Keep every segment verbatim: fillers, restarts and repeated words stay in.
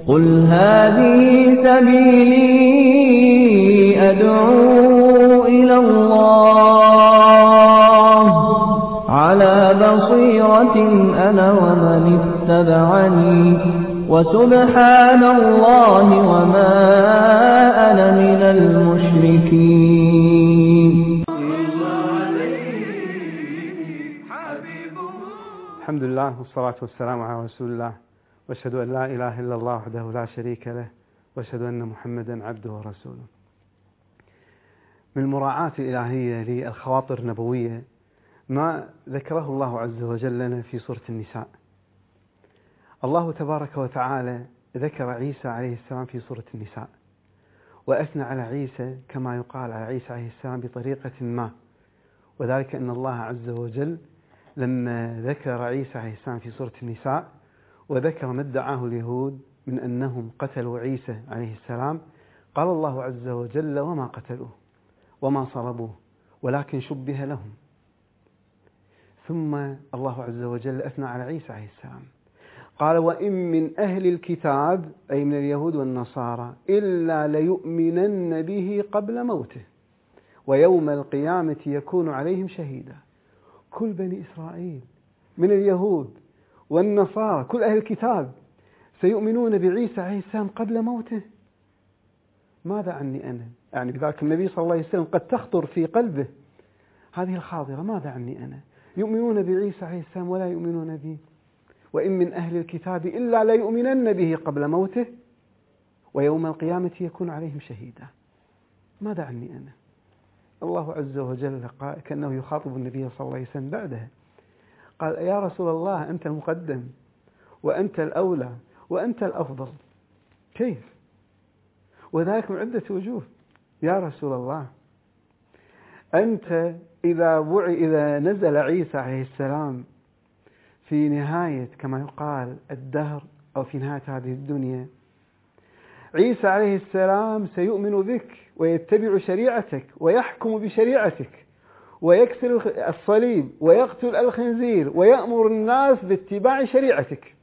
قل هذه سبيلي أدعو إلى الله على بصيرة أنا ومن اتبعني وسبحان الله وما أنا من المشركين. الحمد لله والصلاة والسلام على رسول الله، وأشهد أن لا إله إلا الله وحده لا شريك له، وأشهد أن محمدا عبده ورسوله. من المراعاة الإلهية للخواطر النبوية ما ذكره الله عز وجل لنا في سورة النساء. الله تبارك وتعالى ذكر عيسى عليه السلام في سورة النساء، وأثنى على عيسى كما يقال على عيسى عليه السلام بطريقة ما، وذلك أن الله عز وجل لما ذكر عيسى عليه السلام في سورة النساء وذكر ما ادعاه اليهود من أنهم قتلوا عيسى عليه السلام، قال الله عز وجل وما قتلوه وما صلبوه ولكن شبه لهم. ثم الله عز وجل أثنى على عيسى عليه السلام قال وإن من أهل الكتاب أي من اليهود والنصارى إلا ليؤمنن به قبل موته ويوم القيامة يكون عليهم شهيدا. كل بني إسرائيل من اليهود والنصارى كل أهل الكتاب سيؤمنون بعيسى عليه السلام قبل موته. ماذا عني أنا؟ يعني بذلك النبي صلى الله عليه وسلم قد تخطر في قلبه هذه الخاطرة، ماذا عني أنا؟ يؤمنون بعيسى عليه السلام ولا يؤمنون بي. وإن من أهل الكتاب إلا ليؤمنن به قبل موته ويوم القيامة يكون عليهم شهيدا. ماذا عني أنا؟ الله عز وجل كأنه يخاطب النبي صلى الله عليه وسلم بعدها قال يا رسول الله أنت المقدم وأنت الأولى وأنت الأفضل. كيف؟ وذلك من عدة وجوه. يا رسول الله أنت إذا وعي إذا نزل عيسى عليه السلام في نهاية كما يقال الدهر أو في نهاية هذه الدنيا، عيسى عليه السلام سيؤمن بك ويتبع شريعتك ويحكم بشريعتك ويكسر الصليب ويقتل الخنزير ويأمر الناس باتباع شريعتك.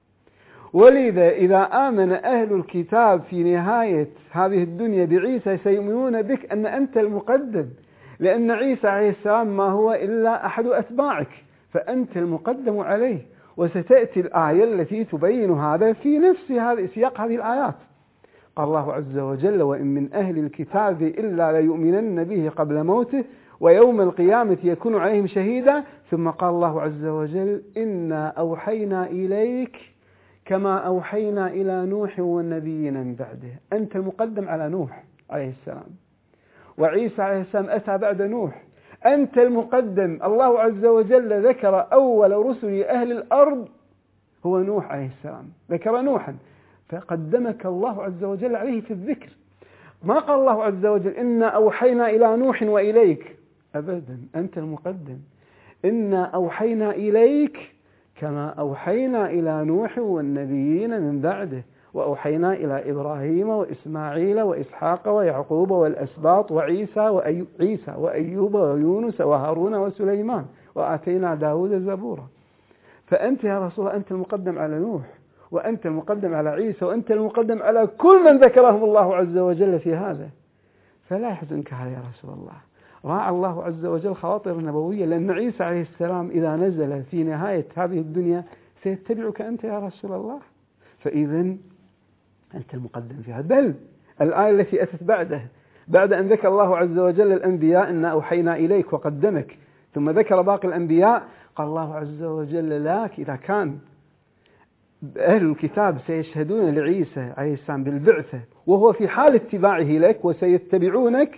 ولذا إذا آمن أهل الكتاب في نهاية هذه الدنيا بعيسى سيؤمنون بك أن أنت المقدم، لأن عيسى عليه السلام ما هو إلا أحد أتباعك فأنت المقدم عليه. وستأتي الآية التي تبين هذا في نفس هذا سياق هذه الآيات. قال الله عز وجل وإن من أهل الكتاب إلا ليؤمنن به قبل موته ويوم القيامة يكون عليهم شهيدا. ثم قال الله عز وجل إنا أوحينا إليك كما أوحينا إلى نوح والنبيين من بعده. أنت المقدم على نوح عليه السلام، وعيسى عليه السلام أتى بعد نوح. أنت المقدم. الله عز وجل ذكر أول رسل أهل الأرض هو نوح عليه السلام، ذكر نوحا فقدمك الله عز وجل عليه في الذكر. ما قال الله عز وجل إنا أوحينا إلى نوح وإليك، أبدا، أنت المقدم. إنا أوحينا إليك كما أوحينا إلى نوح والنبيين من بعده وأوحينا إلى إبراهيم وإسماعيل وإسحاق ويعقوب والأسباط وعيسى وأيوب, عيسى وأيوب ويونس وهارون وسليمان وآتينا داود زبورا. فأنت يا رسول الله أنت المقدم على نوح وأنت المقدم على عيسى وأنت المقدم على كل من ذكرهم الله عز وجل في هذا. فلا يحزنك هذا يا رسول الله. راعى الله عز وجل خواطر النبوية، لأن عيسى عليه السلام إذا نزل في نهاية هذه الدنيا سيتبعك أنت يا رسول الله. فإذا أنت المقدم في هذا. بل الآية التي أتت بعده بعد أن ذكر الله عز وجل الأنبياء إنا أوحينا إليك وقدمك، ثم ذكر باقي الأنبياء قال الله عز وجل لك إذا كان أهل الكتاب سيشهدون لعيسى عليه السلام بالبعثة وهو في حال اتباعه لك وسيتبعونك،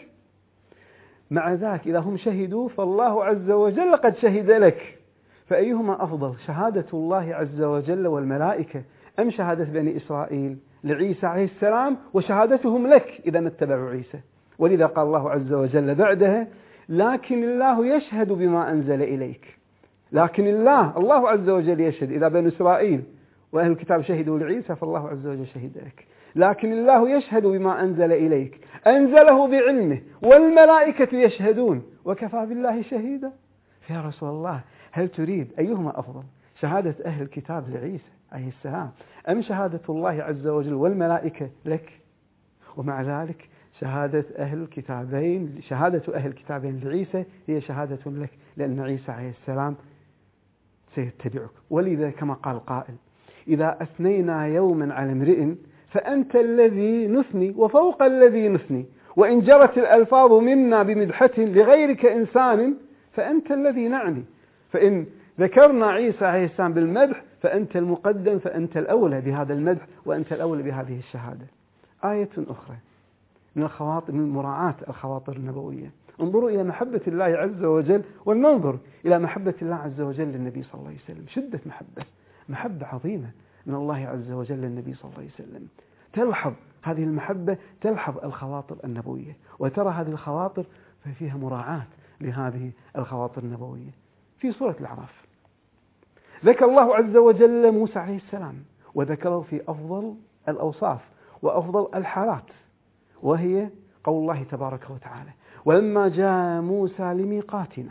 مع ذلك إذا هم شهدوا فالله عز وجل قد شهد لك. فأيهما أفضل، شهادة الله عز وجل والملائكة أم شهادة بني إسرائيل لعيسى عليه السلام وشهادتهم لك إذا اتبعوا عيسى؟ ولذا قال الله عز وجل بعدها لكن الله يشهد بما أنزل إليك. لكن الله الله عز وجل يشهد. إذا بني إسرائيل وأهل الكتاب شهدوا لعيسى فالله عز وجل شهد لك. لكن الله يشهد بما أنزل إليك، أنزله بعلمه والملائكة يشهدون وكفى بالله شهيدا. يا رسول الله هل تريد أيهما أفضل، شهادة أهل الكتاب لعيسى عليه السلام أم شهادة الله عز وجل والملائكة لك؟ ومع ذلك شهادة أهل الكتابين شهادة أهل الكتابين لعيسى هي شهادة لك، لأن عيسى عليه السلام سيتبعك. ولذا كما قال قائل: إذا أثنينا يوما على امرئ فأنت الذي نثني وفوق الذي نثني، وإن جرت الألفاظ منا بمدحة لغيرك إنسان فأنت الذي نعني. فإن ذكرنا عيسى عليه السلام بالمدح فأنت المقدم، فأنت الأولى بهذا المدح وأنت الأولى بهذه الشهادة. آية أخرى من الخواطر، من مراعاة الخواطر النبوية. انظروا إلى محبة الله عز وجل، ولننظر إلى محبة الله عز وجل للنبي صلى الله عليه وسلم. شدة محبة، محبة عظيمة من الله عز وجل للنبي صلى الله عليه وسلم. تلحظ هذه المحبة، تلحظ الخواطر النبوية، وترى هذه الخواطر فيها مراعاة لهذه الخواطر النبوية. في سورة الأعراف ذكر الله عز وجل موسى عليه السلام، وذكره في أفضل الأوصاف وأفضل الحالات، وهي قول الله تبارك وتعالى: ولما جاء موسى لميقاتنا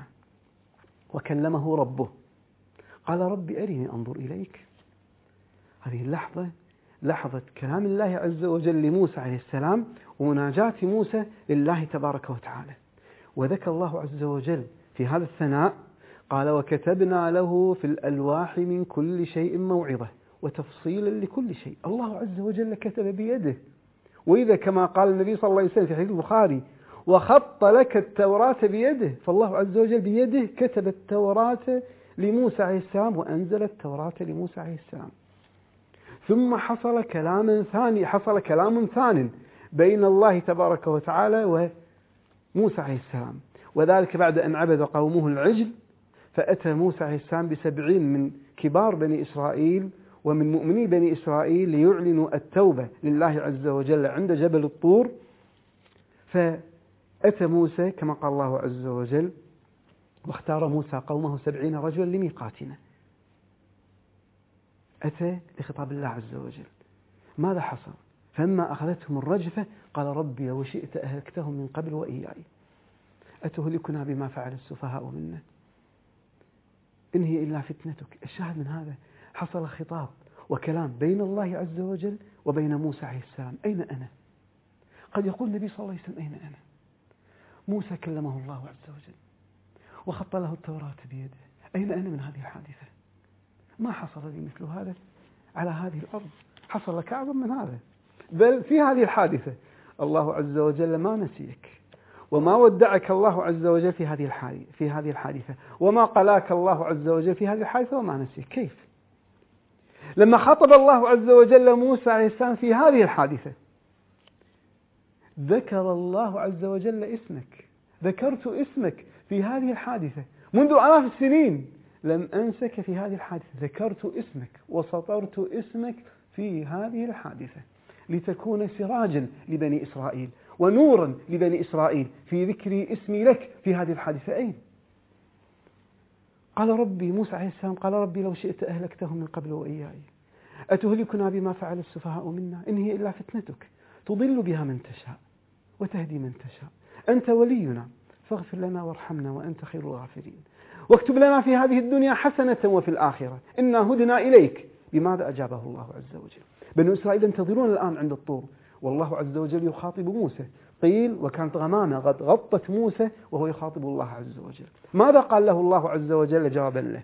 وكلمه ربه قال رب أرني أنظر إليك. هذه اللحظة لحظة كلام الله عز وجل لموسى عليه السلام ومناجاة موسى لله تبارك وتعالى. وذكر الله عز وجل في هذا الثناء قال: وكتبنا له في الألواح من كل شيء موعظة وتفصيلا لكل شيء. الله عز وجل كتب بيده. وإذا كما قال النبي صلى الله عليه وسلم في حديث البخاري: وخط لك التوراة بيده. فالله عز وجل بيده كتب التوراة لموسى عليه السلام وأنزل التوراة لموسى عليه السلام. ثم حصل كلام ثاني حصل كلام ثان بين الله تبارك وتعالى وموسى عليه السلام، وذلك بعد أن عبد قومه العجل، فأتى موسى عليه السلام بسبعين من كبار بني إسرائيل ومن مؤمني بني إسرائيل ليعلنوا التوبة لله عز وجل عند جبل الطور. فأتى موسى كما قال الله عز وجل: واختار موسى قومه سبعين رجلا لميقاتنا. أتى لخطاب الله عز وجل. ماذا حصل؟ فلما أخذتهم الرجفة قال: ربي لو شئت أهلكتهم من قبل وإياي أتهلكنا بما فعل السفهاء منا إن هي إلا فتنتك. الشاهد من هذا حصل خطاب وكلام بين الله عز وجل وبين موسى عليه السلام. أين أنا؟ قد يقول النبي صلى الله عليه وسلم: أين أنا؟ موسى كلمه الله عز وجل وخط له التوراة بيده. أين أنا من هذه الحادثة؟ ما حصل لي مثل هذا على هذه الأرض، حصل لك أعظم من هذا. بل في هذه الحادثة الله عز وجل ما نسيك وما ودعك الله عز وجل في هذه الحادثة في هذه الحادثة وما قلاك الله عز وجل في هذه الحادثة وما نسيك. كيف؟ لما خطب الله عز وجل موسى عليه السلام في هذه الحادثة ذكر الله عز وجل اسمك. ذكرت اسمك في هذه الحادثة منذ آلاف السنين، لم أنسك في هذه الحادثة. ذكرت اسمك وسطرت اسمك في هذه الحادثة لتكون سراجا لبني إسرائيل ونورا لبني إسرائيل في ذكر اسمي لك في هذه الحادثة. أين؟ قال ربي موسى عليه السلام قال: ربي لو شئت أهلكتهم من قبل وإياي أتهلكنا بما فعل السفهاء منا إن هي إلا فتنتك تضل بها من تشاء وتهدي من تشاء أنت ولينا فاغفر لنا وارحمنا وأنت خير الغافرين واكتب لنا في هذه الدنيا حسنة وفي الآخرة إنا هدنا إليك. بماذا أجابه الله عز وجل؟ بنو إسرائيل ينتظرون الآن عند الطور والله عز وجل يخاطب موسى. قيل وكانت غمامة قد غطت موسى وهو يخاطب الله عز وجل. ماذا قال له الله عز وجل جوابا له؟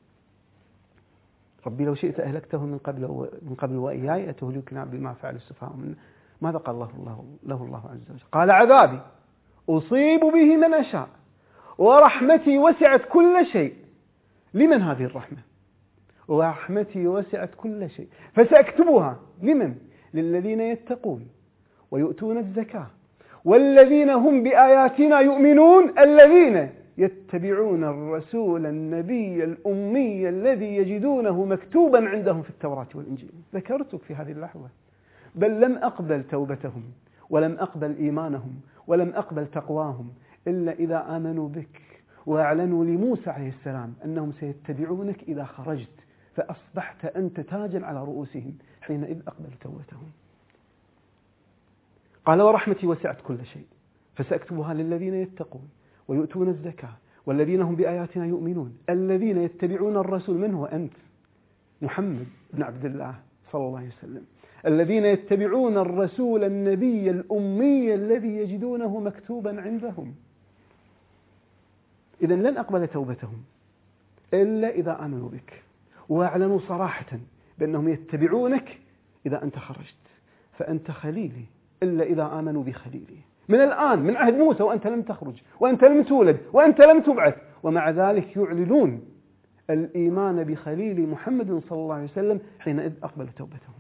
ربي لو شئت أهلكتهم من قبل من قبل وإياي أتهلكنا بما فعل السفهاء منا. ماذا قال له الله له الله عز وجل؟ قال: عذابي أصيب به من أشاء ورحمتي وسعت كل شيء. لمن هذه الرحمة؟ ورحمتي وسعت كل شيء فسأكتبها لمن؟ للذين يتقون ويؤتون الزكاة والذين هم بآياتنا يؤمنون الذين يتبعون الرسول النبي الأمي الذي يجدونه مكتوبا عندهم في التوراة والإنجيل. ذكرتك في هذه اللحظة، بل لم أقبل توبتهم ولم أقبل إيمانهم ولم أقبل تقواهم إلا إذا آمنوا بك وأعلنوا لموسى عليه السلام أنهم سيتبعونك إذا خرجت، فأصبحت أنت تاجا على رؤوسهم حينئذ أقبل توبتهم. قال: ورحمتي وسعت كل شيء فسأكتبها للذين يتقون ويؤتون الزكاة والذين هم بآياتنا يؤمنون الذين يتبعون الرسول. من هو أنت؟ محمد بن عبد الله صلى الله عليه وسلم، الذين يتبعون الرسول النبي الأمي الذي يجدونه مكتوبا عندهم. إذن لن أقبل توبتهم إلا إذا آمنوا بك وأعلنوا صراحة بأنهم يتبعونك إذا أنت خرجت، فأنت خليلي إلا إذا آمنوا بخليلي. من الآن، من عهد موسى وأنت لم تخرج وأنت لم تولد وأنت لم تبعث، ومع ذلك يعلنون الإيمان بخليل محمد صلى الله عليه وسلم، حينئذ أقبل توبتهم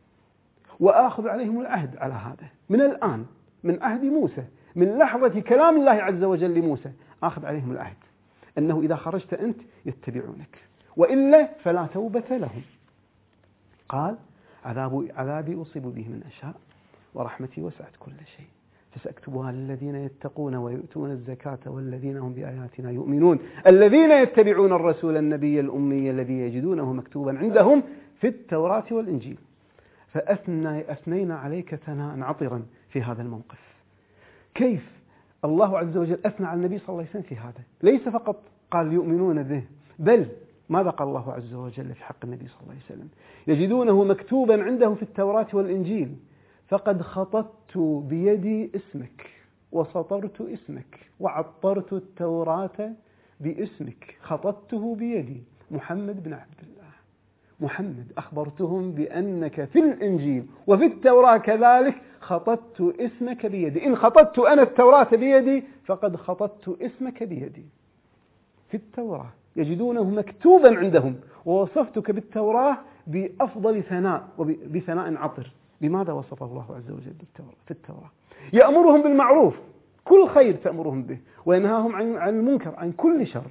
وآخذ عليهم العهد على هذا من الآن، من عهد موسى، من لحظة كلام الله عز وجل لموسى، آخذ عليهم العهد أنه إذا خرجت أنت يتبعونك، وإلا فلا توبة لهم. قال عذاب عذابي أصيب به من أشاء ورحمتي وسعت كل شيء فسأكتبها للذين يتقون ويؤتون الزكاة والذين هم بآياتنا يؤمنون الذين يتبعون الرسول النبي الأمي الذي يجدونه مكتوبا عندهم في التوراة والإنجيل. فأثنى أثنينا عليك ثناء عطرا في هذا الموقف. كيف الله عز وجل أثنى على النبي صلى الله عليه وسلم في هذا؟ ليس فقط قال يؤمنون به، بل ماذا قال الله عز وجل في حق النبي صلى الله عليه وسلم؟ يجدونه مكتوبا عندهم في التوراة والإنجيل فقد خططت بيدي اسمك وسطرت اسمك وعطرت التوراة باسمك، خططته بيدي. محمد بن عبد الله، محمد أخبرتهم بأنك في الإنجيل وفي التوراة كذلك خططت اسمك بيدي. إن خططت أنا التوراة بيدي فقد خططت اسمك بيدي. في التوراة يجدونه مكتوبا عندهم، ووصفتك بالتوراة بأفضل ثناء وبثناء عطر. لماذا وصفه الله عز وجل بالتوراة؟ في التوراة يأمرهم بالمعروف، كل خير تأمرهم به، وينهاهم عن المنكر، عن كل شر،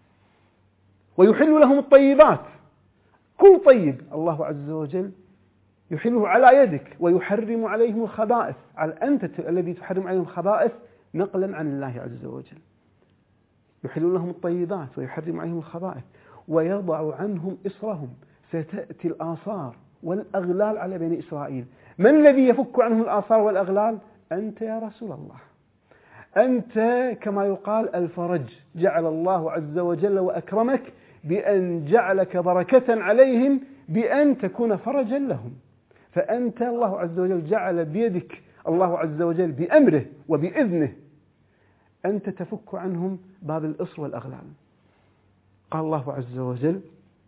ويحل لهم الطيبات، كل طيب الله عز وجل يحله على يدك، ويحرم عليهم الخبائث، على أنت الذي تحرم عليهم الخبائث نقلا عن الله عز وجل. يحل لهم الطيبات ويحرم عليهم الخبائث ويضع عنهم إصرهم. ستأتي الآثار والأغلال على بني إسرائيل. من الذي يفك عنهم الآثار والأغلال؟ أنت يا رسول الله، أنت كما يقال الفرج. جعل الله عز وجل وأكرمك بأن جعلك بركة عليهم، بأن تكون فرجا لهم. فأنت الله عز وجل جعل بيدك الله عز وجل بأمره وبإذنه أنت تفك عنهم باب الإصر والأغلال. قال الله عز وجل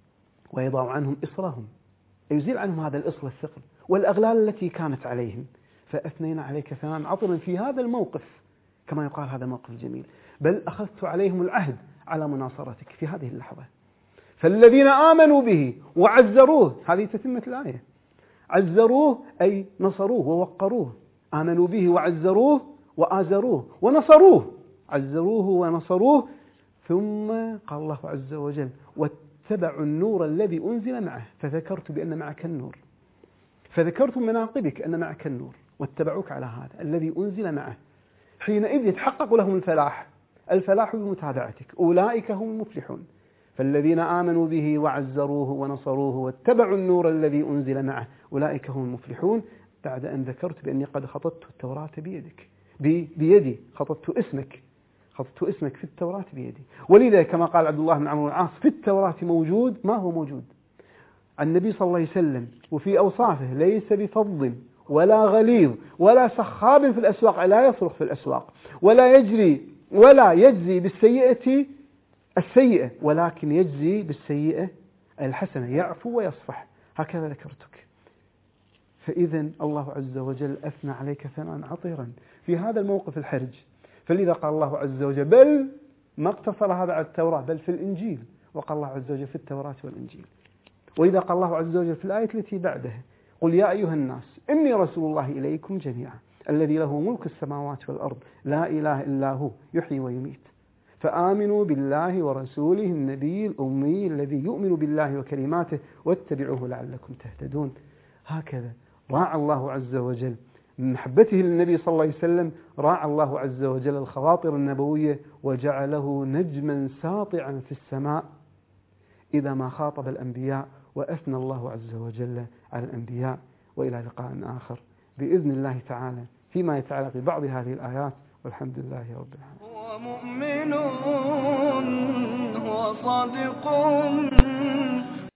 ويضع عنهم إصرهم، يزيل عنهم هذا الإصر والثقل والأغلال التي كانت عليهم. فأثنينا عليك ثناء عطرا في هذا الموقف، كما يقال هذا الموقف الجميل. بل أخذت عليهم العهد على مناصرتك في هذه اللحظة. فالذين آمنوا به وعزروه، هذه تتمة الآية، عزروه أي نصروه ووقروه. آمنوا به وعزروه وآزروه ونصروه، عزروه ونصروه. ثم قال الله عز وجل واتبعوا النور الذي أنزل معه، فذكرت بأن معك النور، فذكرت مناقبك أن معك النور، واتبعوك على هذا الذي أنزل معه. حينئذ يتحقق لهم الفلاح، الفلاح بمتابعتك، أولئك هم المفلحون. فالذين آمنوا به وعزروه ونصروه واتبعوا النور الذي أنزل معه أولئك هم المفلحون. بعد أن ذكرت بأني قد خططت التوراة بيدك، بيدي خططت اسمك، خططت اسمك في التوراة بيدي. ولذا كما قال عبد الله بن عمرو العاص في التوراة موجود ما هو موجود عن النبي صلى الله عليه وسلم، وفي أوصافه ليس بفظ ولا غليظ ولا سخاب في الأسواق، لا يصرخ في الأسواق، ولا يجري ولا يجزي بالسيئة السيئة، ولكن يجزي بالسيئة الحسنة، يعفو ويصفح. هكذا ذكرتك. فإذا الله عز وجل أثنى عليك ثناء عطيرا في هذا الموقف الحرج. فلذا قال الله عز وجل بل ما اقتصر هذا على التوراة بل في الإنجيل، وقال الله عز وجل في التوراة والإنجيل. وإذا قال الله عز وجل في الآية التي بعدها قل يا أيها الناس إني رسول الله إليكم جميعا الذي له ملك السماوات والأرض لا إله إلا هو يحيي ويميت فآمنوا بالله ورسوله النبي الأمي الذي يؤمن بالله وكلماته واتبعوه لعلكم تهتدون. هكذا راعى الله عز وجل من محبته للنبي صلى الله عليه وسلم، راعى الله عز وجل الخواطر النبوية وجعله نجما ساطعا في السماء إذا ما خاطب الأنبياء، وأثنى الله عز وجل على الأنبياء. وإلى لقاء آخر بإذن الله تعالى فيما يتعلق ببعض هذه الآيات، والحمد لله رب العالمين. هو مؤمن، هو صادق